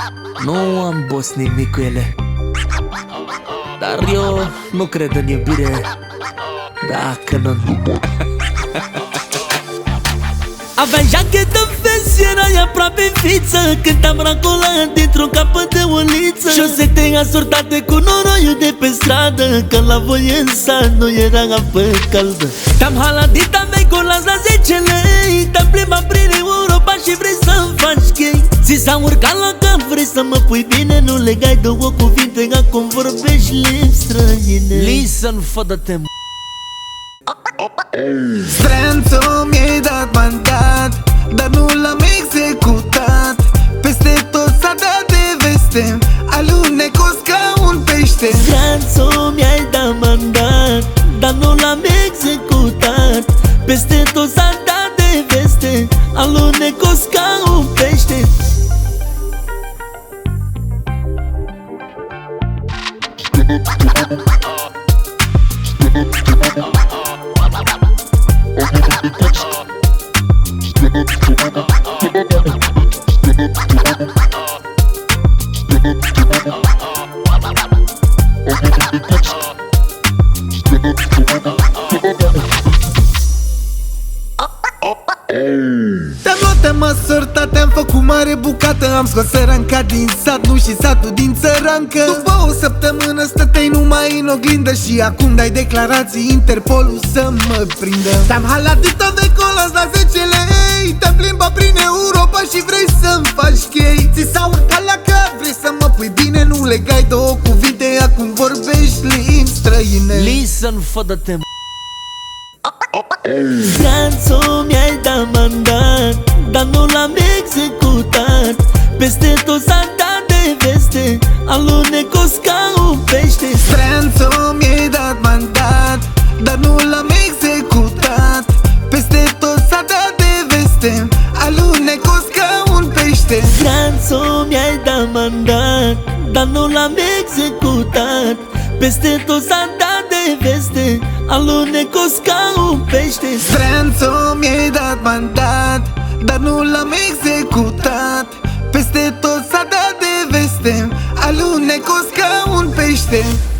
Nu am boss nimic cu ele, dar eu nu cred în iubire dacă nu. Aveam jachetă vest, erai aproape fiță, când am racolat dintr-un capăt de uliță. Șosete asortate cu noroiul de pe stradă, că la voi în sat nu era apă caldă. Te-am haladit, aveai colați la 10 lei, te-am plimbat prin Europa și vrei să-mi faci chei. Ți s-a urcat la cap, vrei să mă pui bine, nu legai două cuvinte, acum vorbești limbi străine. Listen, fă-dă-te. Stranțo mi-ai dat mandat, dar nu l-am executat. Peste tot s-a dat de veste, alunecos ca un pește. Stranțo mi-ai dat mandat, dar nu l-am executat. Peste tot s-a dat de veste, alunecos ca un pește. Te-am luat, te-am măsurtat, te-am făcut mare bucată. Am scos săranca din sat, nu și satul din țărancă. După o săptămână stăteai numai în oglindă și acum dai declarații Interpolul să mă prindă. Te-am haladit, aveai colați la 10 lei, te-am plimbat prin Europa și vrei să-mi faci chei. Ți s-a urcat la cap, vrei să mă pui bine, nu legai două cuvinte, acum vorbești limbi străine. Listen, fă-dă-te. Stranțo mi-ai dat mandat, dar nu l-am executat. Peste tot s-a dat de veste, alunecos ca un pește. Stranțo mi-ai dat mandat, dar nu l-am executat. Peste tot s-a dat de veste, alunecos ca un pește. Stranțo mi-ai dat mandat, dar nu l-am executat. Peste tot s-a dat de veste, alunecos ca un pește. Stranțo mi-ai dat mandat, dar nu l-am executat. Peste tot s-a dat de veste, alunecos ca un pește.